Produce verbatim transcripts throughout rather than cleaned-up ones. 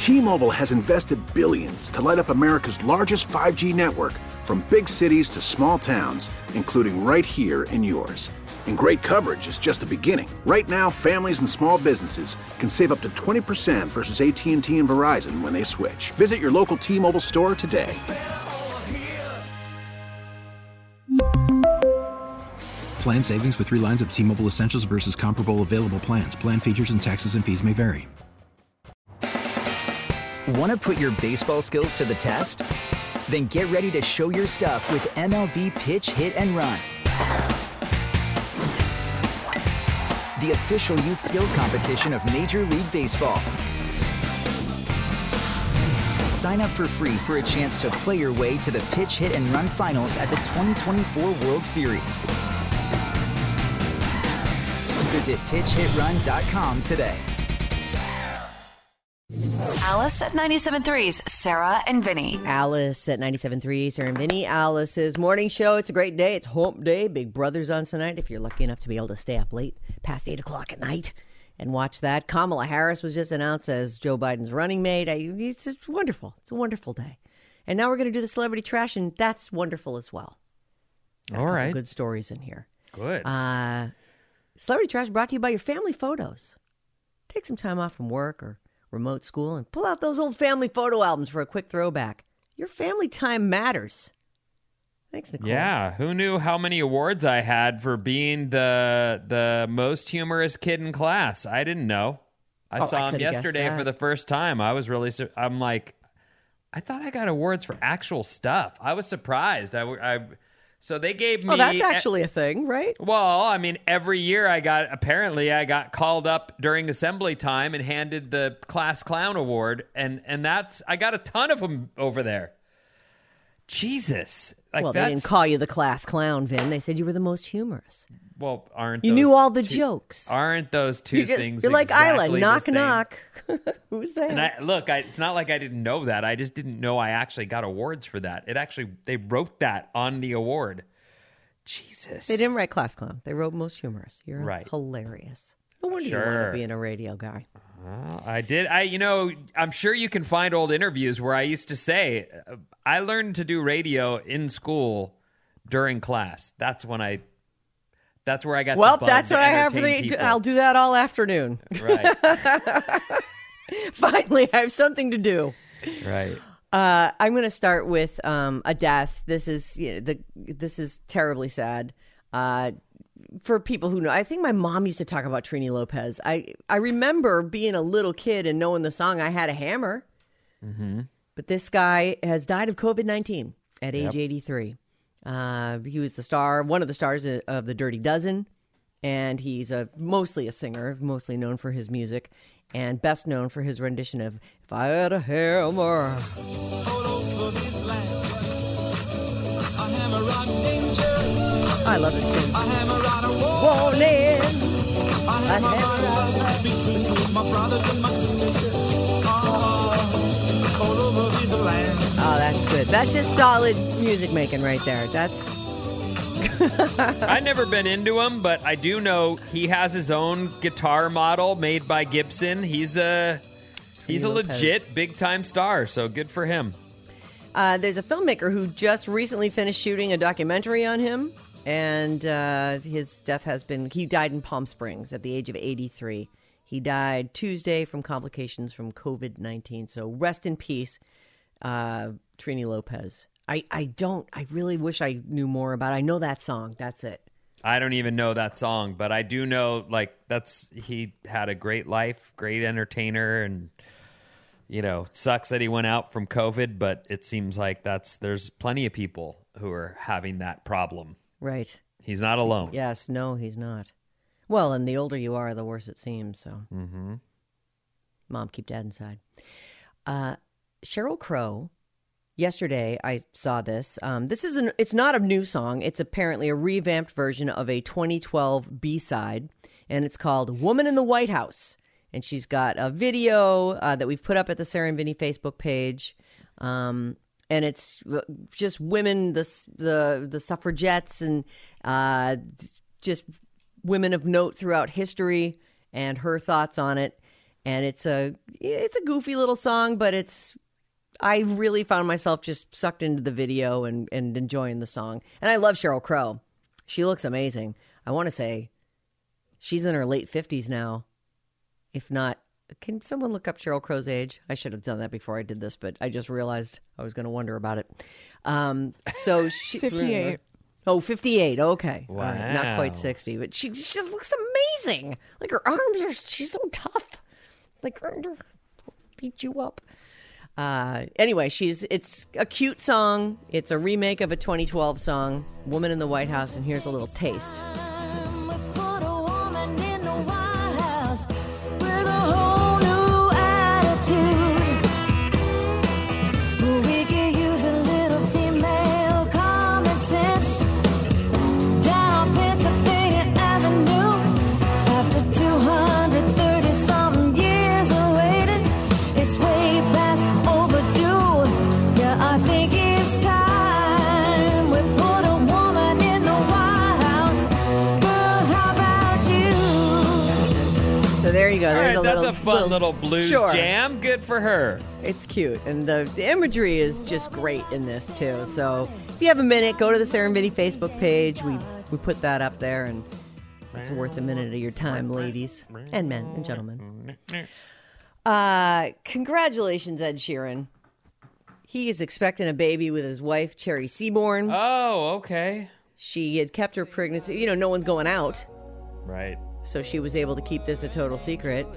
T-Mobile has invested billions to light up America's largest five G network, from big cities to small towns, including right here in yours. And great coverage is just the beginning. Right now, families and small businesses can save up to twenty percent versus A T and T and Verizon when they switch. Visit your local T-Mobile store today. Plan savings with three lines of T-Mobile Essentials versus comparable available plans. Plan features and taxes and fees may vary. Want to put your baseball skills to the test? Then get ready to show your stuff with M L B Pitch, Hit, and Run. The official youth skills competition of Major League Baseball. Sign up for free for a chance to play your way to the Pitch, Hit, and Run finals at the twenty twenty-four World Series. Visit pitch hit run dot com today. Alice at ninety-seven point three's Sarah and Vinny. Alice at ninety-seven point three, Sarah and Vinny. Alice's morning show. It's a great day. It's hump day. Big Brother's on tonight. If you're lucky enough to be able to stay up late past eight o'clock at night and watch that. Kamala Harris was just announced as Joe Biden's running mate. I, it's just wonderful. It's a wonderful day. And now we're going to do the celebrity trash, and that's wonderful as well. Got All right. Good stories in here. Good. Uh, celebrity trash brought to you by your family photos. Take some time off from work or remote school and pull out those old family photo albums for a quick throwback. Your family time matters. Thanks, Nicole. Yeah, who knew how many awards I had for being the the most humorous kid in class? I didn't know. I Oh, saw I him coulda guessed yesterday that. for the first time. I was really, su- I'm like, I thought I got awards for actual stuff. I was surprised. I, I so they gave me. Oh, that's actually a thing, right? Well, I mean, every year I got, apparently I got called up during assembly time and handed the class clown award. And, and that's, I got a ton of them over there. Jesus. Like well, that's, they didn't call you the class clown, Vin. They said you were the most humorous. Well, aren't You those knew all the two- jokes. Aren't those two You just- things You're like exactly Isla, the knock, same? knock. Who's there? And I look, I, it's not like I didn't know that. I just didn't know I actually got awards for that. It actually, they wrote that on the award. Jesus. They didn't write class clown. They wrote most humorous. You're Right. hilarious. No wonder you Sure. want to be in a radio guy. Well, I did. I, you know, I'm sure you can find old interviews where I used to say, uh, I learned to do radio in school during class. That's when I, that's where I got Well, the bug that's to what I have for entertain the. people. I'll do that all afternoon. Right. Finally, I have something to do. Right. Uh, I'm going to start with um, a death. This is you know, the this is terribly sad. Uh, for people who know, I think my mom used to talk about Trini Lopez. I I remember being a little kid and knowing the song "I Had a Hammer." Mm-hmm. But this guy has died of COVID nineteen at age Yep. eighty-three. Uh, he was the star, one of the stars of The Dirty Dozen, and he's a mostly a singer, mostly known for his music, and best known for his rendition of "If I Had a Hammer." I love this tune. Warning. I Oh, that's good. That's just solid music making right there. That's I've never been into him, but I do know he has his own guitar model made by Gibson. He's a he's a Lopez. legit big time star, so good for him. Uh, there's a filmmaker who just recently finished shooting a documentary on him, and uh, his death has been, he died in Palm Springs at the age of eighty-three. He died Tuesday from complications from COVID nineteen. So rest in peace, uh, Trini Lopez. I, I don't, I really wish I knew more about it. I know that song. That's it. I don't even know that song, but I do know, like, that's, he had a great life, great entertainer, and, you know, it sucks that he went out from COVID, but it seems like that's, there's plenty of people who are having that problem. Right. He's not alone. Yes, no, he's not. Well, and the older you are, the worse it seems, so. Mm-hmm. Mom, keep dad inside. Uh, Sheryl Crow, yesterday I saw this. Um, this is an, it's not a new song. It's apparently a revamped version of a twenty twelve B-side, and it's called Woman in the White House. And she's got a video uh, that we've put up at the Sarah and Vinny Facebook page. Um, and it's just women, the, the, the suffragettes, and uh, just women of note throughout history, and her thoughts on it. And it's a it's a goofy little song, but it's I really found myself just sucked into the video and, and enjoying the song. And I love Sheryl Crow. She looks amazing. I want to say she's in her late fifties now. If not, can someone look up Sheryl Crow's age? I should have done that before I did this, but I just realized I was going to wonder about it. Um, so she fifty-eight. Oh, fifty-eight. Okay. Wow. All right. Not quite sixty, but she, she just looks amazing. Like her arms are, she's so tough. Like her, beat you up. Uh, anyway, she's it's a cute song. It's a remake of a twenty twelve song, Woman in the White House, and here's a little taste. There you go. There's All right, a that's little, a fun little, little blues sure. jam. Good for her. It's cute. And the, the imagery is just great in this, too. So if you have a minute, go to the Sarah and Vinny Facebook page. We we put that up there, and it's worth a minute of your time, ladies and men and gentlemen. Uh, congratulations, Ed Sheeran. He is expecting a baby with his wife, Cherry Seaborn. Oh, okay. She had kept her pregnancy. You know, no one's going out. Right. So she was able to keep this a total secret.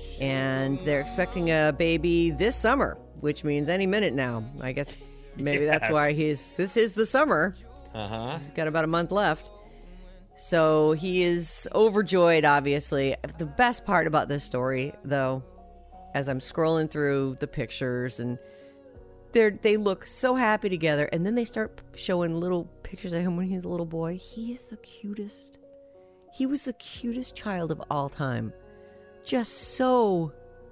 And they're expecting a baby this summer, which means any minute now. I guess maybe yes. that's why he's, this is the summer. Uh-huh. He's got about a month left. So he is overjoyed, obviously. The best part about this story, though, as I'm scrolling through the pictures, and they they look so happy together, and then they start showing little pictures of him when he's a little boy. He is the cutest. He was the cutest child of all time. Just so,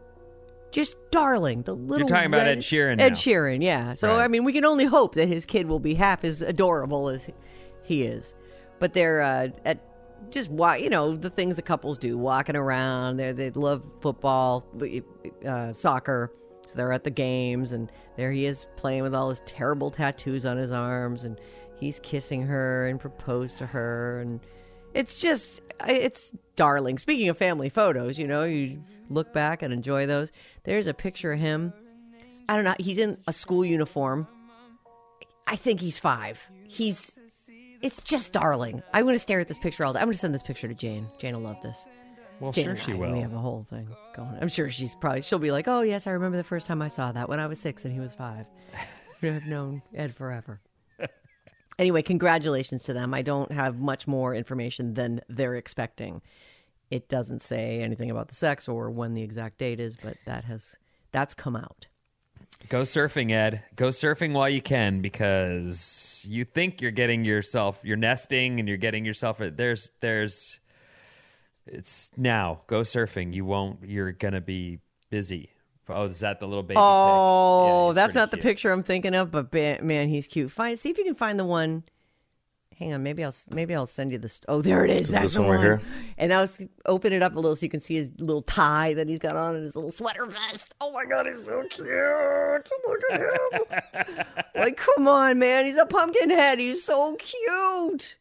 just darling. The little You're talking red, about Ed Sheeran now. Ed Sheeran, yeah. So, right. I mean, we can only hope that his kid will be half as adorable as he is. But they're uh, at just, you know, the things that couples do, walking around. They they love football, uh, soccer. So they're at the games, and there he is playing with all his terrible tattoos on his arms, and he's kissing her and proposed to her, and it's just, it's darling. Speaking of family photos, you know, you look back and enjoy those. There's a picture of him. I don't know. He's in a school uniform. I think he's five. He's, it's just darling. I'm going to stare at this picture all day. I'm going to send this picture to Jane. Jane will love this. Well, Jane sure and I, she will. We have a whole thing going. I'm sure she's probably, she'll be like, oh, yes, I remember the first time I saw that when I was six and he was five. I've known Ed forever. Anyway, congratulations to them. I don't have much more information than they're expecting. It doesn't say anything about the sex or when the exact date is, but that has that's come out. Go surfing, Ed. Go surfing while you can, because you think you're getting yourself, you're nesting and you're getting yourself, there's, there's, it's now. Go surfing. You won't, you're going to be busy. Oh, is that the little baby Oh, yeah, that's not cute. the picture I'm thinking of, but man, he's cute. Find, see if you can find the one. Hang on, maybe I'll maybe I'll send you this. Oh, there it is. That's this the one right one. here. And I was open it up a little so you can see his little tie that he's got on and his little sweater vest. Oh my God, he's so cute! Look at him. Like, come on, man, he's a pumpkin head. He's so cute.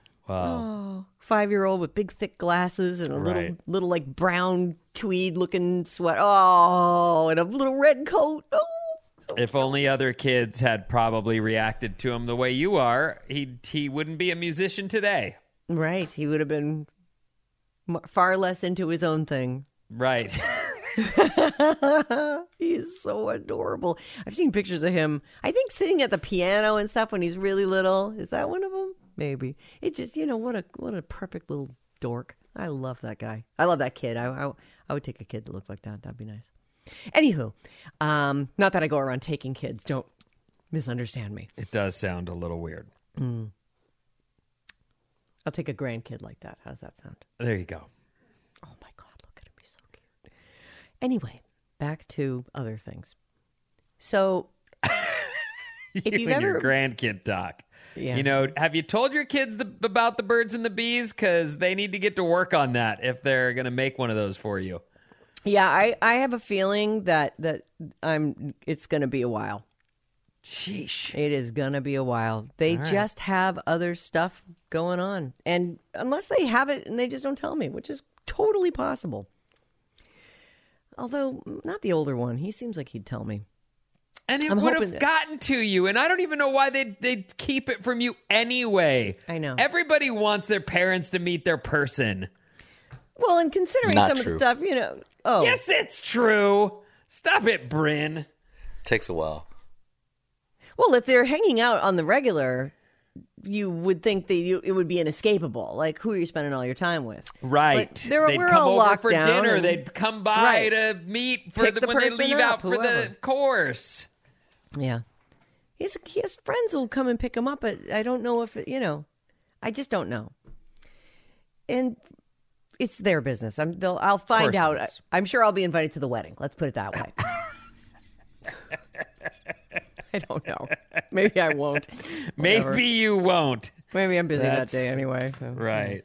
Wow. Oh, five-year-old with big, thick glasses and a little, Right. little like brown tweed-looking sweat. Oh, and a little red coat. Oh. If only other kids had probably reacted to him the way you are, he he wouldn't be a musician today. Right. He would have been m- far less into his own thing. Right. He is so adorable. I've seen pictures of him, I think, sitting at the piano and stuff when he's really little. Is that one of them? Maybe. It just, you know, what a what a perfect little dork. I love that guy. I love that kid. I, I, I would take a kid that looked like that. That'd be nice. Anywho, um, not that I go around taking kids. Don't misunderstand me. It does sound a little weird. Mm. I'll take a grandkid like that. How's that sound? There you go. Oh my God, look at him. He's so cute. Anyway, back to other things. So, you if you've and ever... your grandkid talk. Yeah. You know, have you told your kids the, about the birds and the bees? Because they need to get to work on that if they're going to make one of those for you. Yeah, I, I have a feeling that that I'm. It's going to be a while. Sheesh. It is going to be a while. They All right. just have other stuff going on. And unless they have it and they just don't tell me, which is totally possible. Although, not the older one. He seems like he'd tell me. And it I'm would hoping have that- gotten to you, and I don't even know why they'd, they'd keep it from you anyway. I know. Everybody wants their parents to meet their person. Well, and considering Not some true. of the stuff, you know. Oh, Yes, it's true. Stop it, Bryn. Takes a while. well, if they're hanging out on the regular, you would think that you, it would be inescapable. Like, who are you spending all your time with? Right. But there- They'd we're come all over locked for down dinner. and- They'd come by Right. to meet for Pick the, the when they person leave up, out for the whoever. course. Yeah. He's, he has friends who'll come and pick him up, but I don't know if, it, you know, I just don't know. And it's their business. I'm, they'll, I'll find Course it out. is. I'm sure I'll be invited to the wedding. Let's put it that way. I don't know. Maybe I won't. Whatever. Maybe you won't. Maybe I'm busy That's- that day anyway. So. Right.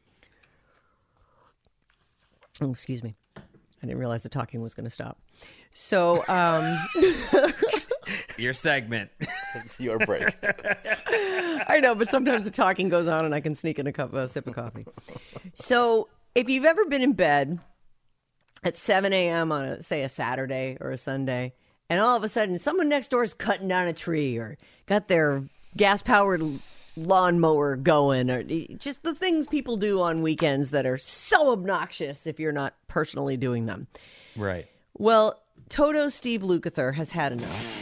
Oh, excuse me. I didn't realize the talking was going to stop. So, um, Your segment. It's your break. I know, but sometimes the talking goes on and I can sneak in a cup, a sip of coffee. So if you've ever been in bed at seven a.m. on, a, say, a Saturday or a Sunday, and all of a sudden someone next door is cutting down a tree or got their gas-powered lawnmower going, or just the things people do on weekends that are so obnoxious if you're not personally doing them. Right. Well, Toto Steve Lukather has had enough.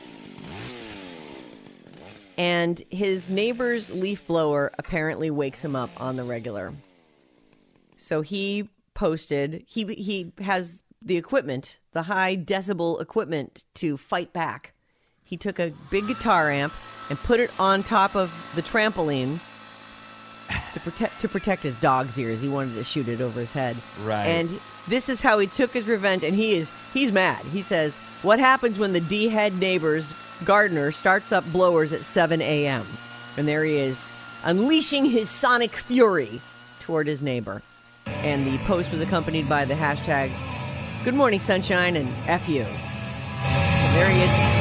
And his neighbor's leaf blower apparently wakes him up on the regular. So he posted, he he has the equipment, the high decibel equipment to fight back. He took a big guitar amp and put it on top of the trampoline to protect to protect his dog's ears. He wanted to shoot it over his head. Right. And this is how he took his revenge, and he is he's mad. He says, "What happens when the D-head neighbor's gardener starts up blowers at seven a.m.?" And there he is, unleashing his sonic fury toward his neighbor. And the post was accompanied by the hashtags "Good Morning Sunshine" and "F you." So there he is.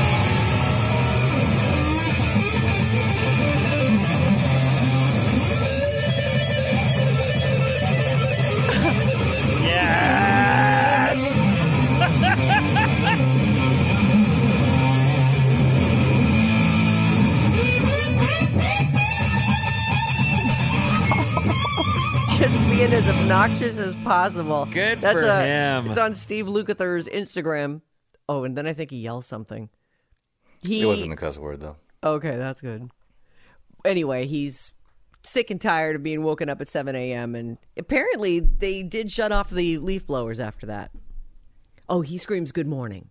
Yes! Just being as obnoxious as possible. Good That's for a, him. It's on Steve Lukather's Instagram. Oh, and then I think he yells something. He, It wasn't a cuss word, though. Okay, that's good. Anyway, he's sick and tired of being woken up at seven a.m. And apparently they did shut off the leaf blowers after that. Oh, he screams good morning.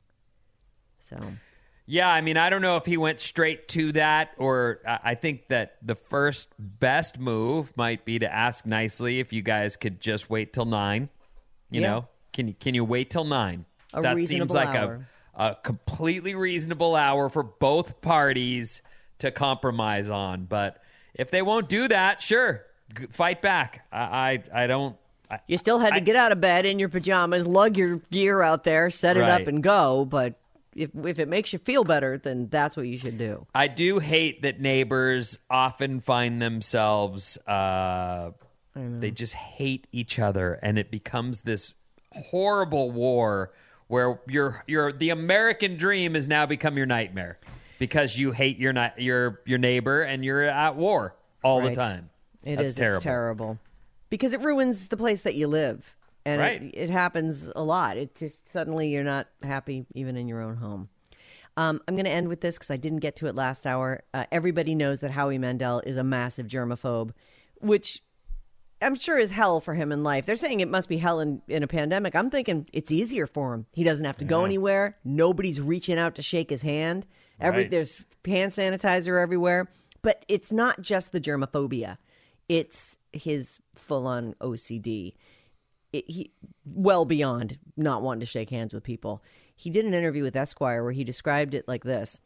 So, Yeah, I mean, I don't know if he went straight to that, or I I think that the first best move might be to ask nicely if you guys could just wait till nine. You Yeah. know, can you can you wait till nine? A that reasonable seems like hour. a a completely reasonable hour for both parties to compromise on. But if they won't do that, sure, g- fight back. I I, I don't. I, you still had to I- get out of bed in your pajamas, lug your gear out there, set it Right. up, and go. But if if it makes you feel better, then that's what you should do. I do hate that neighbors often find themselves, uh, they just hate each other, and it becomes this horrible war where your your the American dream has now become your nightmare because you hate your ni- your your neighbor and you're at war all Right. the time. It That's is. terrible. It's terrible. Because it ruins the place that you live. And Right. it, it happens a lot. It just suddenly you're not happy even in your own home. Um, I'm going to end with this because I didn't get to it last hour. Uh, everybody knows that Howie Mandel is a massive germaphobe, which I'm sure is hell for him in life. They're saying it must be hell in, in a pandemic. I'm thinking it's easier for him. He doesn't have to go anywhere. Nobody's reaching out to shake his hand. Every Right. There's hand sanitizer everywhere. But it's not just the germophobia. It's his full-on O C D. It, he well beyond not wanting to shake hands with people. He did an interview with Esquire where he described it like this.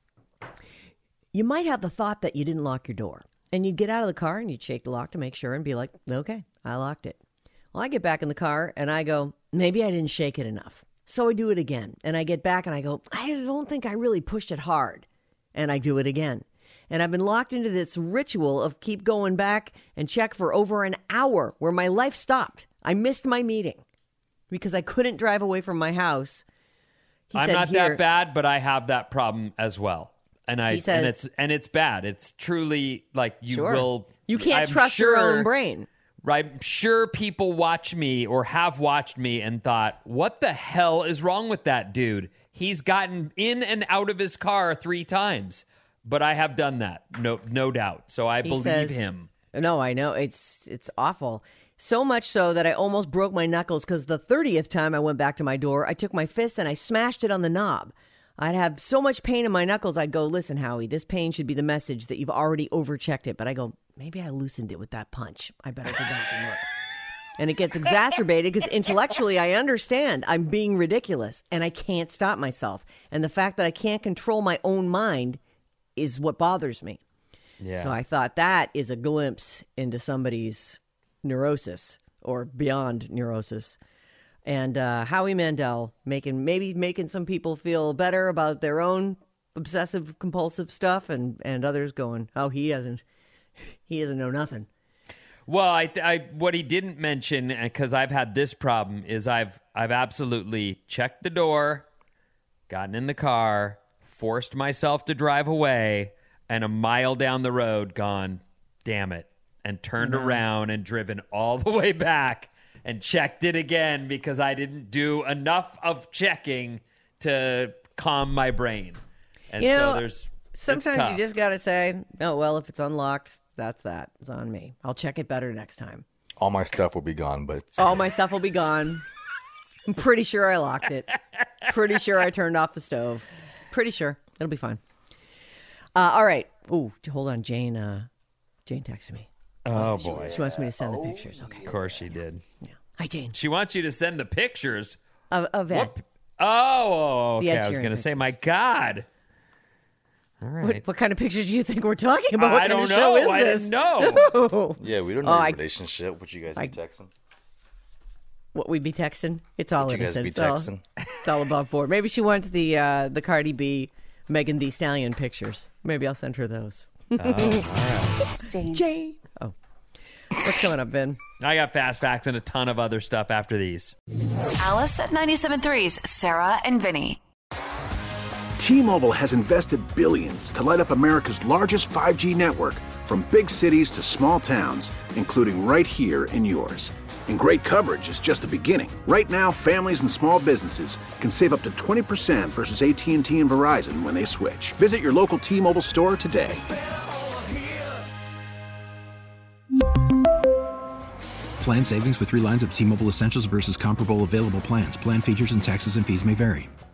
You might have the thought that you didn't lock your door. And you'd get out of the car and you'd shake the lock to make sure and be like, okay, I locked it. Well, I get back in the car and I go, maybe I didn't shake it enough. So I do it again. And I get back and I go, I don't think I really pushed it hard. And I do it again. And I've been locked into this ritual of keep going back and check for over an hour where my life stopped. I missed my meeting because I couldn't drive away from my house. He I'm said, not Here, that bad, but I have that problem as well. And I He says- and it's and it's bad. It's truly like you Sure. will You can't I'm trust sure, your own brain. I'm sure people watch me or have watched me and thought, what the hell is wrong with that dude? He's gotten in and out of his car three times. But I have done that, no no doubt. So I He believe says- him. No, I know. It's it's awful. So much so that I almost broke my knuckles because the thirtieth time I went back to my door, I took my fist and I smashed it on the knob. I'd have so much pain in my knuckles, I'd go, listen, Howie, this pain should be the message that you've already overchecked it. But I go, maybe I loosened it with that punch. I better go back and look. And it gets exacerbated because intellectually I understand I'm being ridiculous and I can't stop myself. And the fact that I can't control my own mind is what bothers me. Yeah. So I thought that is a glimpse into somebody's neurosis or beyond neurosis. And uh, Howie Mandel making maybe making some people feel better about their own obsessive compulsive stuff, and, and others going, oh, he doesn't, he doesn't know nothing. Well, I, I what he didn't mention, because I've had this problem, is I've I've absolutely checked the door, gotten in the car, forced myself to drive away, and a mile down the road gone, damn it, and turned Mm-hmm. around and driven all the way back and checked it again because I didn't do enough of checking to calm my brain. And You know, so there's it's Sometimes tough. you just got to say, oh, well, if it's unlocked, that's that. It's on me. I'll check it better next time. All my stuff will be gone, but All my stuff will be gone. I'm pretty sure I locked it. Pretty sure I turned off the stove. Pretty sure. It'll be fine. Uh, all right. Ooh, hold on. Jane uh, Jane texted me. Oh boy. She wants me to send the pictures. Okay. Of course she did. Yeah. Hi, Jane. She wants you to send the pictures. Of, of Ed. What? Oh, The okay. Ed I was Sheeran going to say, my God. All right. What, what kind of pictures do you think we're talking about? What I kind don't of show know. is I this? didn't know. yeah, we don't know Oh, your I- relationship. What you guys I- be texting? What we'd be texting? It's all What you guys innocent. be It's all, texting? it's all above board. Maybe she wants the uh, the Cardi B, Megan Thee Stallion pictures. Maybe I'll send her those. It's Jane. Jane. Oh. What's coming up, Ben? I got fast facts and a ton of other stuff after these. Alice at ninety-seven point three's Sarah and Vinny. T-Mobile has invested billions to light up America's largest five G network, from big cities to small towns, including right here in yours. And great coverage is just the beginning. Right now, families and small businesses can save up to twenty percent versus A T and T and Verizon when they switch. Visit your local T-Mobile store today. Plan savings with three lines of T-Mobile Essentials versus comparable available plans. Plan features and taxes and fees may vary.